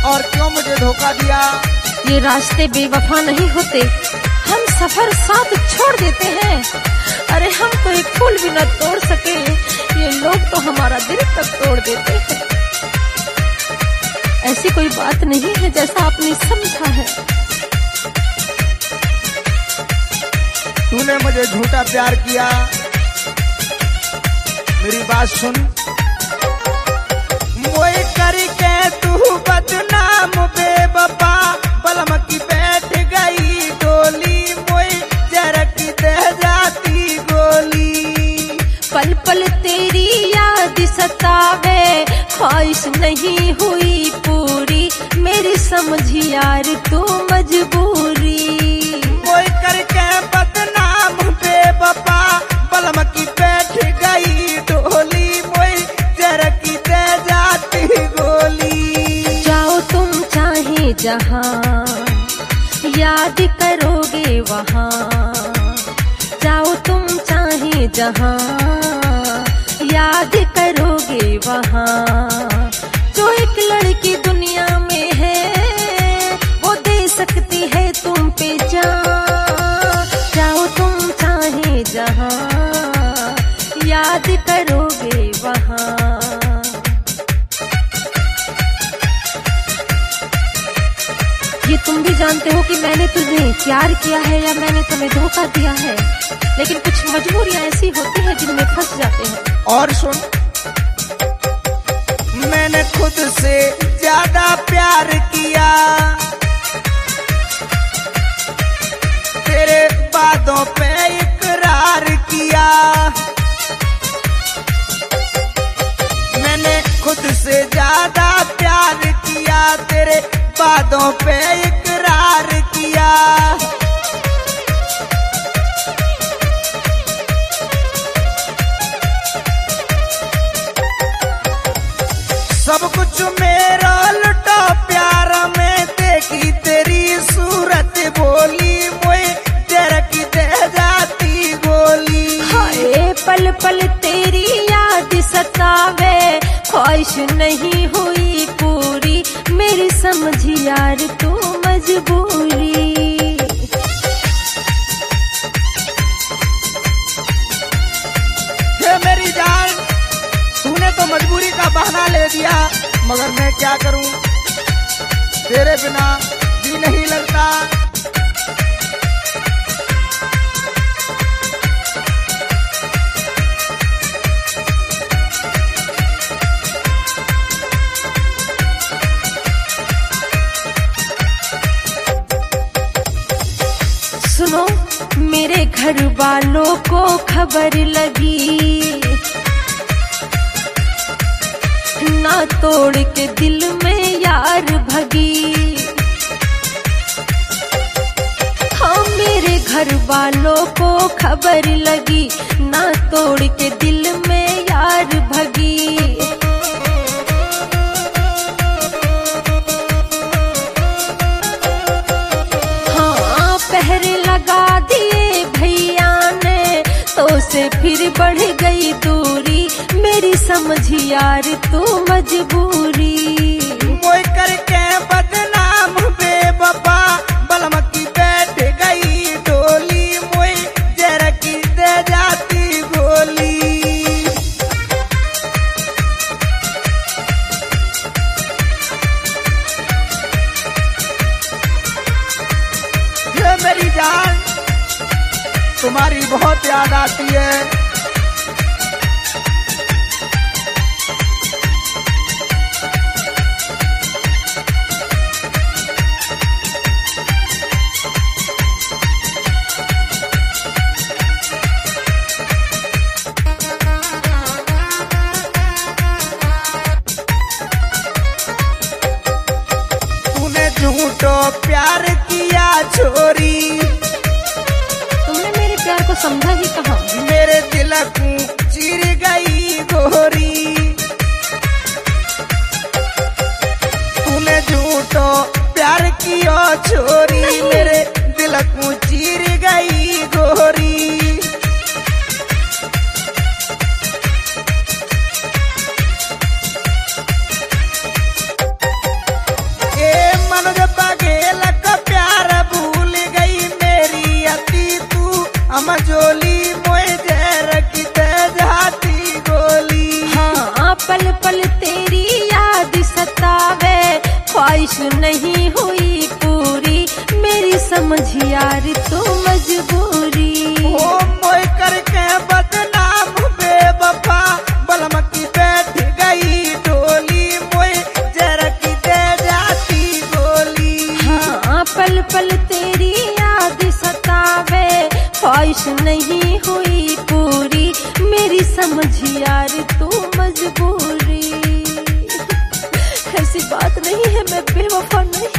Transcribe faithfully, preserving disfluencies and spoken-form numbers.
और क्यों मुझे धोखा दिया? ये रास्ते बेवफा नहीं होते, हम सफर साथ छोड़ देते हैं। अरे हम तो एक फूल भी न तोड़ सके, ये लोग तो हमारा दिल तक तोड़ देते हैं। ऐसी कोई बात नहीं है जैसा आपने समझा है। तूने मुझे झूठा प्यार किया, मेरी बात सुन। मोए करके तू बदनाम बेवफा, बलम की बैठ गई डोली, मोए जरक दे जाती गोली। पल पल तेरी याद सतावे, ख्वाहिश नहीं हुई पूरी, मेरी समझी यार तू मजबूरी। मोए करके बदनाम बेवफा, बलम की बैठ गई डोली, मोए जरक दे जाती गोली। जाओ तुम चाहे जहां, याद करोगे वहां। जाओ तुम चाहे जहां, याद करोगे वहां। जो एक लड़की दुनिया में है, वो दे सकती है तुम पे जान। जाओ तुम चाहे जहां, याद करोगे वहां। ये तुम भी जानते हो कि मैंने तुझे प्यार किया है या मैंने तुम्हें धोखा दिया है, लेकिन कुछ मजबूरियां ऐसी होती हैं जिनमें फंस जाते हैं। और सुन, मैंने खुद से ज्यादा प्यार किया, तेरे बातों पे इकरार किया। मैंने खुद से ज्यादा प्यार किया, तेरे बातों पे इकरार किया। सब कुछ मेरा लुटा प्यार में, देखी तेरी सूरत बोली, मोए जरक दे जाती गोली। हाय पल पल तेरी याद सतावे, ख्वाहिश नहीं हुई पूरी, मेरी समझी यार तू मजबूरी। हे मेरी जान, तूने तो मजबूरी का बहाना ले दिया, मगर मैं क्या करूं, तेरे बिना जी नहीं लगता। सुनो, मेरे घर वालों को खबर लगी, ना तोड़ के दिल में यार भगी। हाँ मेरे घर वालों को खबर लगी, ना तोड़ के दिल में यार भगी। हाँ पहरे लगा दिए भैया ने, तो से फिर बढ़ गई दूरी, मेरी समझी यार तू मजबूरी। मोए करके बदनाम बेवफा, बलम की बैठ गई डोली, मोए जरक दे जाती गोली। ये मेरी जान, तुम्हारी बहुत याद आती है। झूठो प्यार किया छोरी, तुमने मेरे प्यार को समझा ही कहाँ। मेरे दिल को चीर गई गोरी, तूने झूठो प्यार किया छोरी, मेरे दिल को चीर गई गोरी। ख्वाहिश नहीं हुई पूरी, मेरी समझ यार तू मजबूरी। ओ मोय करके बदनाम बेवफा बलम की बैठ गई डोली, मोय जरा की दे जाती गोली। हाँ पल पल तेरी याद सतावे, ख्वाहिश नहीं हुई पूरी, मेरी समझ यार तू मजबूरी। ऐसी बात नहीं है, मैं बेवफा नहीं